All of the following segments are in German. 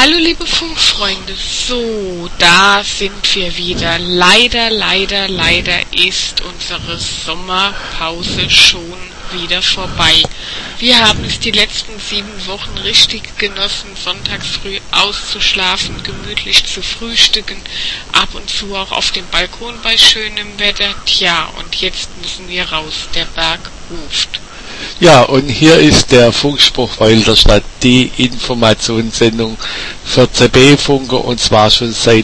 Hallo liebe Funkfreunde, so, da sind wir wieder. Leider ist unsere Sommerpause schon wieder vorbei. Wir haben es die letzten 7 Wochen richtig genossen, sonntags früh auszuschlafen, gemütlich zu frühstücken, ab und zu auch auf dem Balkon bei schönem Wetter. Tja, und jetzt müssen wir raus, der Berg ruft. Ja, und hier ist der Funkspruch Walderstadt, die Informationssendung für CB-Funker, und zwar schon seit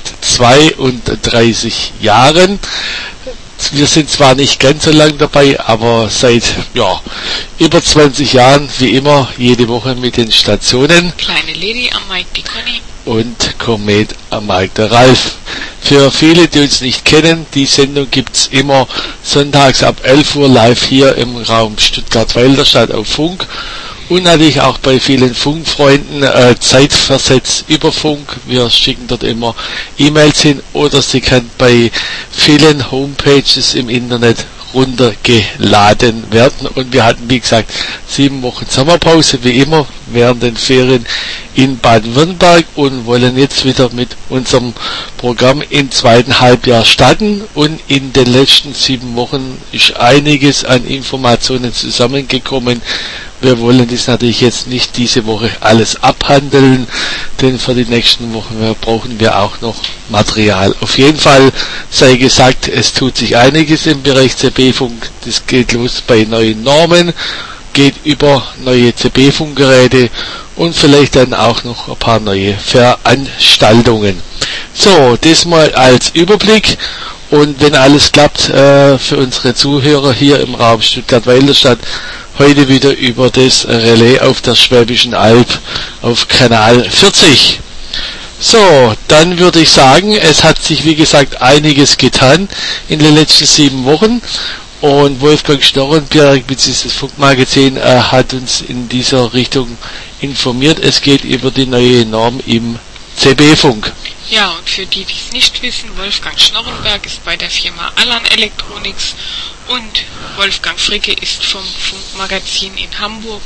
32 Jahren. Wir sind zwar nicht ganz so lang dabei, aber seit über 20 Jahren, wie immer, jede Woche mit den Stationen. Kleine Lady am Mike, die Conny. Und Komet am Mike, der Ralf. Für viele, die uns nicht kennen, die Sendung gibt's immer sonntags ab 11 Uhr live hier im Raum Stuttgart-Walderstadt auf Funk. Und natürlich auch bei vielen Funkfreunden zeitversetzt über Funk. Wir schicken dort immer E-Mails hin, oder sie kann bei vielen Homepages im Internet runtergeladen werden. Und wir hatten, wie gesagt, 7 Wochen Sommerpause, wie immer, während den Ferien in Baden-Württemberg, und wollen jetzt wieder mit unserem Programm im zweiten Halbjahr starten. Und in den letzten 7 Wochen ist einiges an Informationen zusammengekommen. Wir wollen das natürlich jetzt nicht diese Woche alles abhandeln, denn für die nächsten Wochen brauchen wir auch noch Material. Auf jeden Fall sei gesagt, es tut sich einiges im Bereich CB-Funk. Das geht los bei neuen Normen, geht über neue CB-Funkgeräte und vielleicht dann auch noch ein paar neue Veranstaltungen. So, das mal als Überblick. Und wenn alles klappt, für unsere Zuhörer hier im Raum Stuttgart-Walderstadt, heute wieder über das Relais auf der Schwäbischen Alb auf Kanal 40. So, dann würde ich sagen, es hat sich wie gesagt einiges getan in den letzten 7 Wochen. Und Wolfgang Schnorrenberg, beziehungsweise das Funkmagazin, hat uns in dieser Richtung informiert. Es geht über die neue Norm im CB-Funk. Ja, und für die, die es nicht wissen, Wolfgang Schnorrenberg ist bei der Firma Allan Electronics und Wolfgang Fricke ist vom Funkmagazin in Hamburg,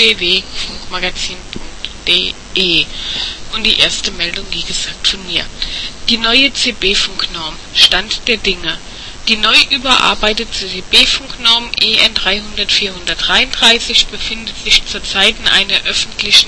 www.funkmagazin.de. Und die erste Meldung, wie gesagt, von mir. Die neue CB-Funknorm, Stand der Dinge. Die neu überarbeitete CB-Funknorm EN 300-433 befindet sich zurzeit in einer öffentlichen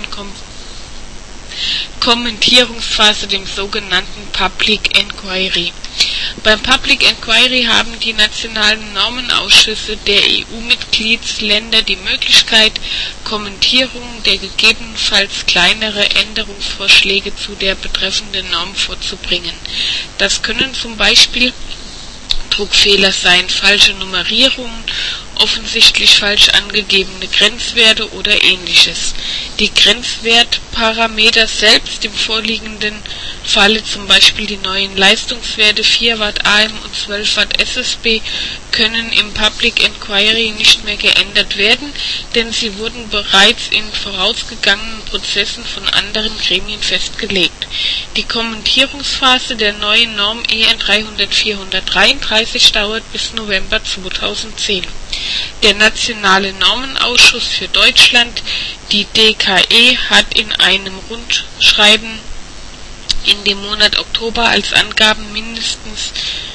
Kommentierungsphase, dem sogenannten Public Enquiry. Beim Public Enquiry haben die nationalen Normenausschüsse der EU-Mitgliedsländer die Möglichkeit, Kommentierungen der gegebenenfalls kleinere Änderungsvorschläge zu der betreffenden Norm vorzubringen. Das können zum Beispiel Druckfehler sein, falsche Nummerierungen, offensichtlich falsch angegebene Grenzwerte oder ähnliches. Die Grenzwertparameter selbst, im vorliegenden Falle zum Beispiel die neuen Leistungswerte 4 Watt AM und 12 Watt SSB, können im Public Enquiry nicht mehr geändert werden, denn sie wurden bereits in vorausgegangenen Prozessen von anderen Gremien festgelegt. Die Kommentierungsphase der neuen Norm EN 300-433 dauert bis November 2010. Der Nationale Normenausschuss für Deutschland, die DKE, hat in einem Rundschreiben in dem Monat Oktober als Angaben mindestens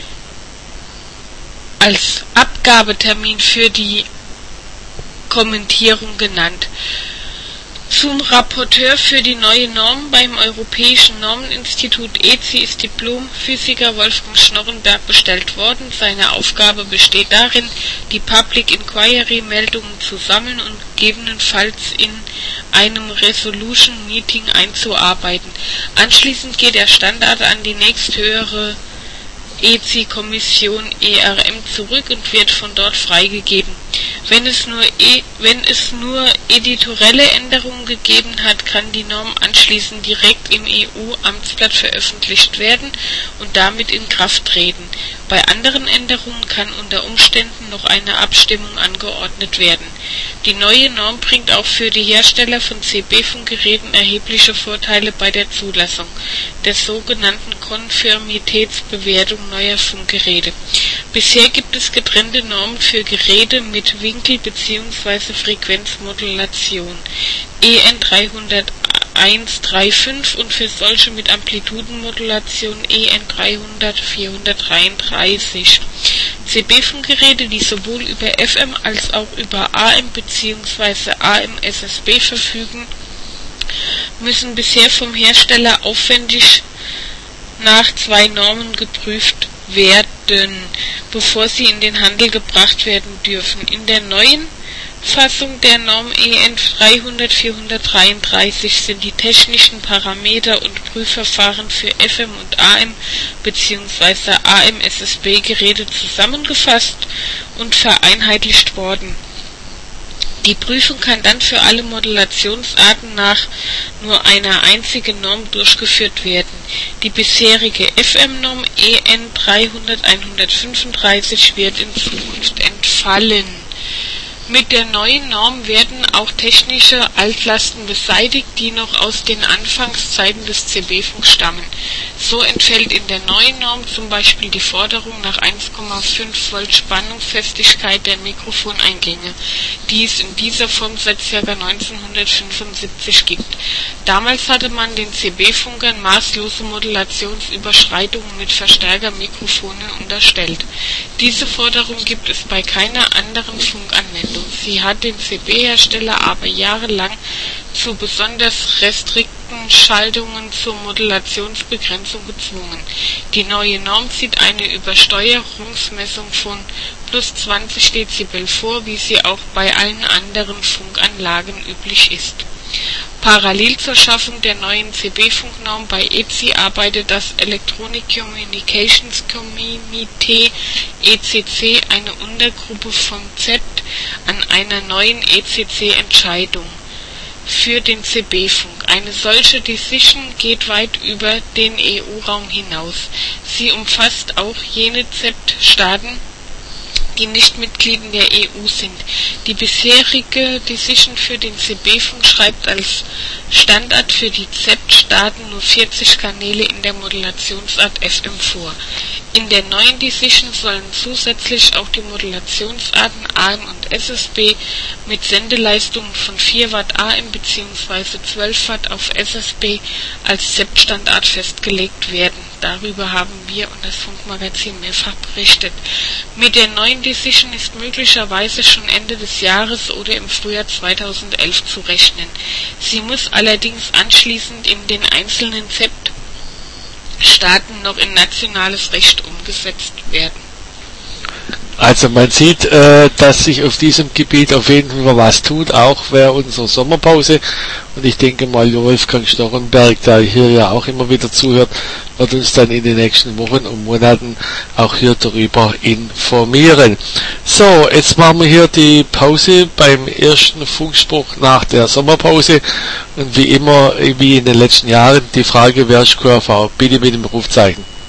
als Abgabetermin für die Kommentierung genannt. Zum Rapporteur für die neue Norm beim Europäischen Normeninstitut ECI ist Diplomphysiker Wolfgang Schnorrenberg bestellt worden. Seine Aufgabe besteht darin, die Public Inquiry Meldungen zu sammeln und gegebenenfalls in einem Resolution Meeting einzuarbeiten. Anschließend geht der Standard an die nächsthöhere ECI-Kommission ERM zurück und wird von dort freigegeben. Wenn es nur editorielle Änderungen gegeben hat, kann die Norm anschließend direkt im EU-Amtsblatt veröffentlicht werden und damit in Kraft treten. Bei anderen Änderungen kann unter Umständen noch eine Abstimmung angeordnet werden. Die neue Norm bringt auch für die Hersteller von CB-Funkgeräten erhebliche Vorteile bei der Zulassung der sogenannten Konformitätsbewertung neuer Funkgeräte. Bisher gibt es getrennte Normen für Geräte mit Winkel- bzw. Frequenzmodulation. EN 300 135 und für solche mit Amplitudenmodulation EN300 433. CB-Funkgeräte, die sowohl über FM als auch über AM bzw. AM-SSB verfügen, müssen bisher vom Hersteller aufwendig nach 2 Normen geprüft werden, bevor sie in den Handel gebracht werden dürfen. In der neuen Fassung der Norm EN300 433 sind die technischen Parameter und Prüfverfahren für FM und AM bzw. AM-SSB-Geräte zusammengefasst und vereinheitlicht worden. Die Prüfung kann dann für alle Modulationsarten nach nur einer einzigen Norm durchgeführt werden. Die bisherige FM-Norm EN300 135 wird in Zukunft entfallen. Mit der neuen Norm werden auch technische Altlasten beseitigt, die noch aus den Anfangszeiten des CB-Funks stammen. So entfällt in der neuen Norm zum Beispiel die Forderung nach 1,5 Volt Spannungsfestigkeit der Mikrofoneingänge, die es in dieser Form seit ca. 1975 gibt. Damals hatte man den CB-Funkern maßlose Modulationsüberschreitungen mit Verstärkermikrofonen unterstellt. Diese Forderung gibt es bei keiner anderen Funkanwendung. Sie hat den CB-Hersteller aber jahrelang zu besonders restrikten Schaltungen zur Modulationsbegrenzung gezwungen. Die neue Norm sieht eine Übersteuerungsmessung von plus 20 Dezibel vor, wie sie auch bei allen anderen Funkanlagen üblich ist. Parallel zur Schaffung der neuen CB-Funknorm bei ECC arbeitet das Electronic Communications Committee ECC, eine Untergruppe vom CERT, an einer neuen ECC-Entscheidung für den CB-Funk. Eine solche Decision geht weit über den EU-Raum hinaus. Sie umfasst auch jene CERT-Staaten, die nicht Mitglied in der EU sind. Die bisherige Decision für den CB-Funk schreibt als Standard für die CERT-Staaten nur 40 Kanäle in der Modulationsart FM vor. In der neuen Decision sollen zusätzlich auch die Modulationsarten AM und SSB mit Sendeleistungen von 4 Watt AM bzw. 12 Watt auf SSB als CERT-Standard festgelegt werden. Darüber haben wir und das Funkmagazin mehrfach berichtet. Mit der neuen Decision ist möglicherweise schon Ende des Jahres oder im Frühjahr 2011 zu rechnen. Sie muss allerdings anschließend in den einzelnen CERT-Staaten noch in nationales Recht umgesetzt werden. Also man sieht, dass sich auf diesem Gebiet auf jeden Fall was tut, auch während unserer Sommerpause. Und ich denke mal, Wolfgang Stochenberg, der hier ja auch immer wieder zuhört, wird uns dann in den nächsten Wochen und Monaten auch hier darüber informieren. So, jetzt machen wir hier die Pause beim ersten Funkspruch nach der Sommerpause. Und wie immer, wie in den letzten Jahren, die Frage, wer ist QRV? Bitte mit dem Rufzeichen.